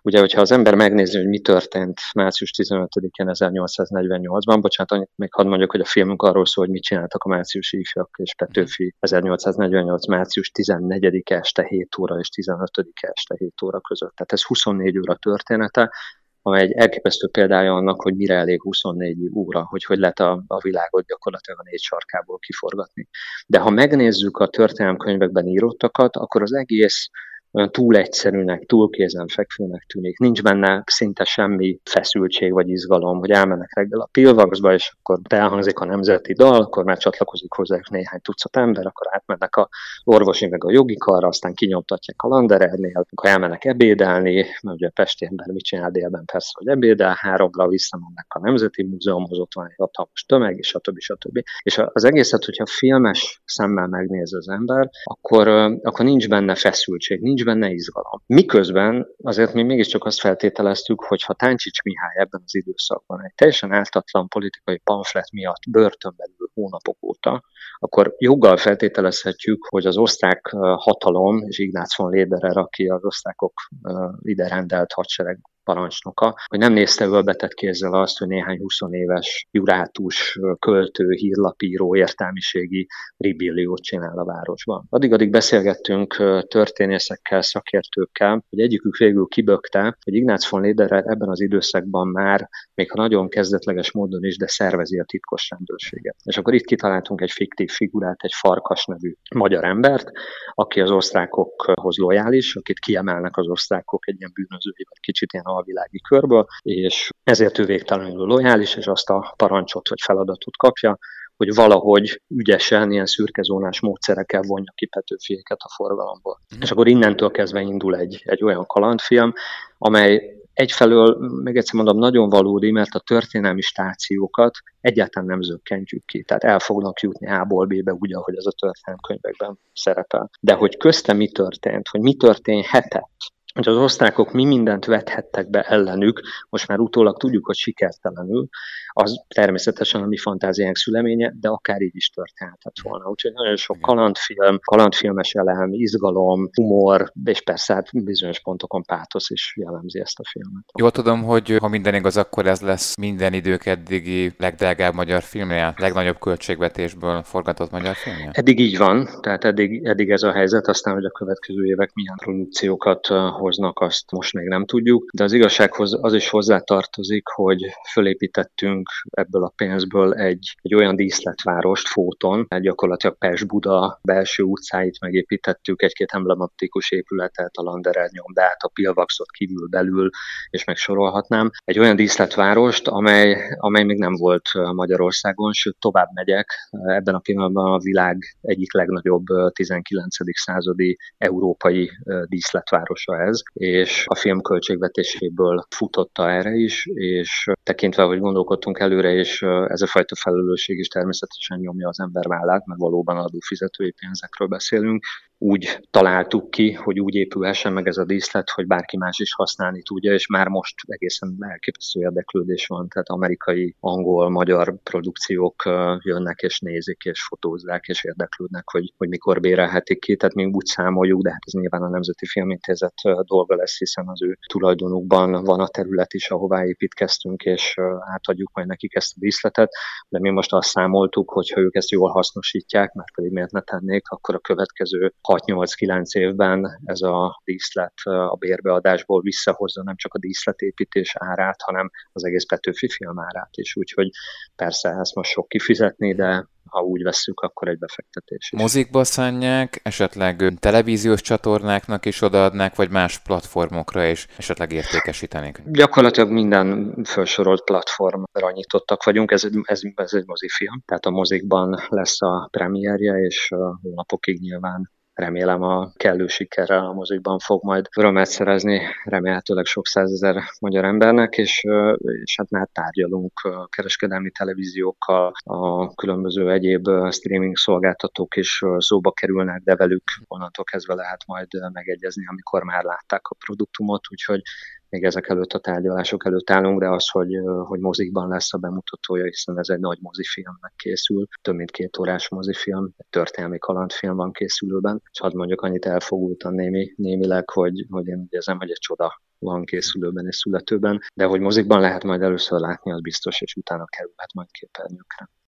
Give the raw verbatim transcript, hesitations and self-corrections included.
Ugye, hogyha az ember megnézi, hogy mi történt március tizenötödikén ezernyolcszáznegyvennyolcban, bocsánat, annyit még hadd mondjuk, hogy a filmünk arról szól, hogy mit csináltak a márciusi ifjak és Petőfi ezernyolcszáznegyvennyolc március tizennegyedike este hét óra és tizenötödike este hét óra között. Tehát ez huszonnégy óra története, amely egy elképesztő példája annak, hogy mire elég huszonnégy óra, hogy hogy lehet a, a világot gyakorlatilag a négy sarkából kiforgatni. De ha megnézzük a történelemkönyvekben írottakat, akkor az egész olyan túl egyszerűnek, túl kézenfekvőnek tűnik. Nincs benne szinte semmi feszültség vagy izgalom, hogy elmennek reggel a Pilvaxba, és akkor elhangzik a nemzeti dal, akkor már csatlakozik hozzájuk néhány tucat ember, akkor átmennek a orvosi meg a jogi karra, aztán kinyomtatják a Landerernél, akkor elmennek ebédelni, mert ugye a pesti ember mit csinál délben, persze, hogy ebédel, háromra visszamennek a Nemzeti Múzeumhoz, ott van egy hatalmas tömeg, és stb. stb. És az egészet, hogyha filmes szemmel megnéz az ember, akkor, akkor nincs benne feszültség, nincs benne izgalom. Miközben azért mi mégiscsak azt feltételeztük, hogy ha Táncsics Mihály ebben az időszakban egy teljesen ártatlan politikai pamflet miatt börtönben ül hónapok óta, akkor joggal feltételezhetjük, hogy az osztrák hatalom és Ignác von Lederer, aki az osztrákok ide rendelt hadsereg parancsnoka, hogy nem nézte ölbetett kézzel azt, hogy néhány huszonéves jurátus, költő, hírlapíró, értelmiségi ribilliót csinál a városban. Addig-addig beszélgettünk történészekkel, szakértőkkel, hogy egyikük végül kibökte, hogy Ignác von Lederer ebben az időszakban már, még ha nagyon kezdetleges módon is, de szervezi a titkos rendőrséget. És akkor itt kitaláltunk egy fiktív figurát, egy Farkas nevű magyar embert, aki az osztrákokhoz lojális, akit kiemelnek az osztrákok egy ilyen bűnözői, vagy kicsit ilyen alvilági körből, és ezért ő végtelenül lojális, és azt a parancsot vagy feladatot kapja, hogy valahogy ügyesen, ilyen szürkezónás módszerekkel vonja ki Petőfiéket a forgalomból. Mm. És akkor innentől kezdve indul egy, egy olyan kalandfilm, amely egyfelől, még egyszer mondom, nagyon valódi, mert a történelmi stációkat egyáltalán nem zökkentjük ki. Tehát el fognak jutni A-ból B-be, úgy, ahogy ez a történelemkönyvekben szerepel. De hogy közte mi történt, hogy mi történhetett, hogy az osztrákok mi mindent vethettek be ellenük, most már utólag tudjuk, hogy sikertelenül, az természetesen a mi fantáziánk szüleménye, de akár így is történhetett volna. Úgyhogy nagyon sok kalandfilm, kalandfilmes elem, izgalom, humor, és persze hát bizonyos pontokon pátosz is jellemzi ezt a filmet. Jól tudom, hogy ha minden igaz, akkor ez lesz minden idők eddigi legdrágább magyar filmje, legnagyobb költségvetésből forgatott magyar filmje? Eddig így van, tehát eddig, eddig ez a helyzet, aztán, hogy a következő évek milyen produkciókat hoznak, azt most még nem tudjuk, de az igazsághoz az is hozzátartozik, hogy fölépítettünk ebből a pénzből egy, egy olyan díszletvárost Fóton, gyakorlatilag Pest-Buda belső utcáit megépítettük, egy-két emblematikus épületet, a Landerer nyomdát, a Pilvaxot kívül belül, és megsorolhatnám. Egy olyan díszletvárost, amely, amely még nem volt Magyarországon, sőt tovább megyek, ebben a pillanatban a világ egyik legnagyobb tizenkilencedik századi európai díszletvárosa ez, és a film költségvetéséből futotta erre is, és tekintve, hogy gondolkodtunk előre, és ez a fajta felelősség is természetesen nyomja az ember vállát, mert valóban adófizetői pénzekről beszélünk, úgy találtuk ki, hogy úgy épülhessen meg ez a díszlet, hogy bárki más is használni tudja, és már most egészen elképesztő érdeklődés van, tehát amerikai, angol, magyar produkciók jönnek és nézik, és fotózzák, és érdeklődnek, hogy, hogy mikor bérelhetik ki, tehát mi úgy számoljuk, de hát ez nyilván a Nemzeti Filmintézet dolga lesz, hiszen az ő tulajdonukban van a terület is, ahová építkeztünk, és átadjuk majd nekik ezt a díszletet, de mi most azt számoltuk, hogy ha ők ezt jól hasznosítják, mert pedig miért ne tennék, akkor a következő hat-nyolc-kilenc évben ez a díszlet a bérbeadásból visszahozza nem csak a díszletépítés árát, hanem az egész Petőfi film árát is. Úgyhogy persze ezt most sok kifizetni, de ha úgy vesszük, akkor egy befektetés is. Mozikba szánják, esetleg televíziós csatornáknak is odaadnák, vagy más platformokra is esetleg értékesítenék? Gyakorlatilag minden felsorolt platformra nyitottak vagyunk, ez, ez, ez egy mozifilm, tehát a mozikban lesz a premierje, és hónapokig nyilván remélem a kellő sikerrel a mozikban fog majd örömet szerezni, remélhetőleg sok százezer magyar embernek, és, és hát már tárgyalunk kereskedelmi televíziókkal, a különböző egyéb streaming szolgáltatók is szóba kerülnek, de velük onnantól kezdve lehet majd megegyezni, amikor már látták a produktumot, úgyhogy még ezek előtt a tárgyalások előtt állunk, de az, hogy, hogy mozikban lesz a bemutatója, hiszen ez egy nagy mozifilmnek készül, több mint két órás mozifilm, egy történelmi kalandfilm van készülőben, és hadd mondjuk annyit elfogultan némi, némileg, hogy, hogy én úgy érzem, hogy egy csoda van készülőben és születőben, de hogy mozikban lehet majd először látni, az biztos, és utána kerülhet majd képernyőkre.